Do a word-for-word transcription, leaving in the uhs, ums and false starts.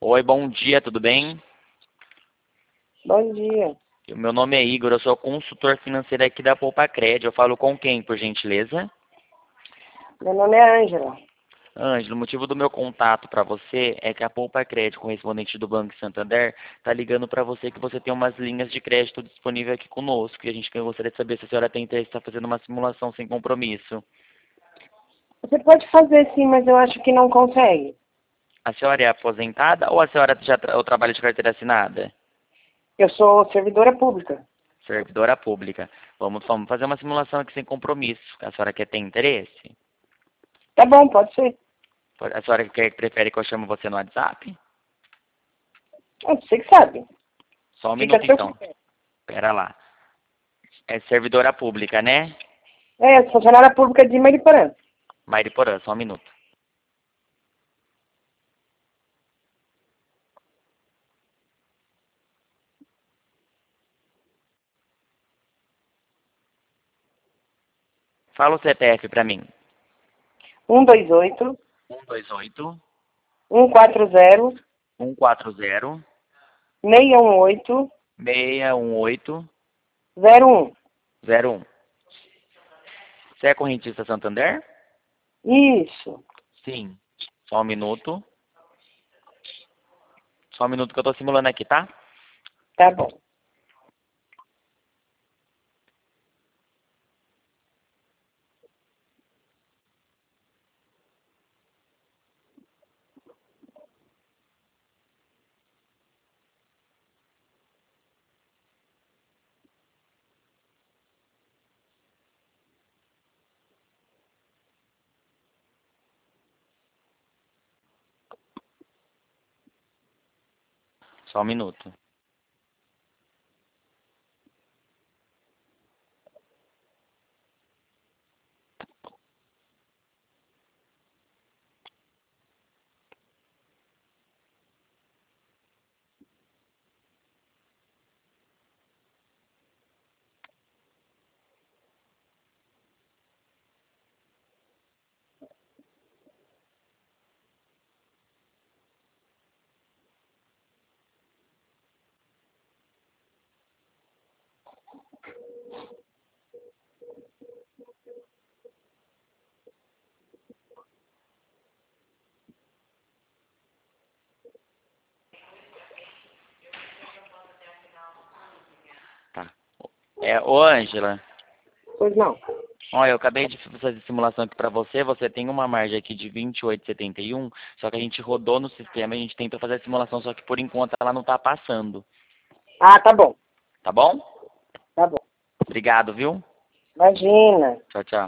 Oi, bom dia, tudo bem? Bom dia. O meu nome é Igor, eu sou consultor financeiro aqui da Poupa Cred. Eu falo com quem, por gentileza? Meu nome é Ângela. Ângelo, o motivo do meu contato para você é que a Poupa Cred, correspondente do Banco Santander, está ligando para você que você tem umas linhas de crédito disponíveis aqui conosco. E a gente gostaria de saber se a senhora tem interesse em estar fazendo uma simulação sem compromisso. Você pode fazer sim, mas eu acho que não consegue. A senhora é aposentada ou a senhora já tra ou trabalha de carteira assinada? Eu sou servidora pública. Servidora pública. Vamos, vamos fazer uma simulação aqui sem compromisso. A senhora quer ter interesse? Tá bom, pode ser. A senhora quer, prefere que eu chame você no WhatsApp? Ah, você que sabe. Só um Fica minuto a seu então. critério. Pera lá. É servidora pública, né? É, funcionária pública de Mariporã. Mariporã, só um minuto. Fala o C P F pra mim. um dois oito, um dois oito, um quatro zero, um quatro zero, seis um oito, seis um oito, zero um. zero um. Você é correntista Santander? Isso. Sim. Só um minuto. Só um minuto que eu tô simulando aqui, tá? Tá bom. Só um minuto. Tá. É, ô Ângela. Pois não. Olha, eu acabei de fazer simulação aqui pra você. Você tem uma margem aqui de vinte e oito vírgula setenta e um, só que a gente rodou no sistema, a gente tentou fazer a simulação, só que por enquanto ela não tá passando. Ah, tá bom. Tá bom? Tá bom. Obrigado, viu? Imagina. Tchau, tchau.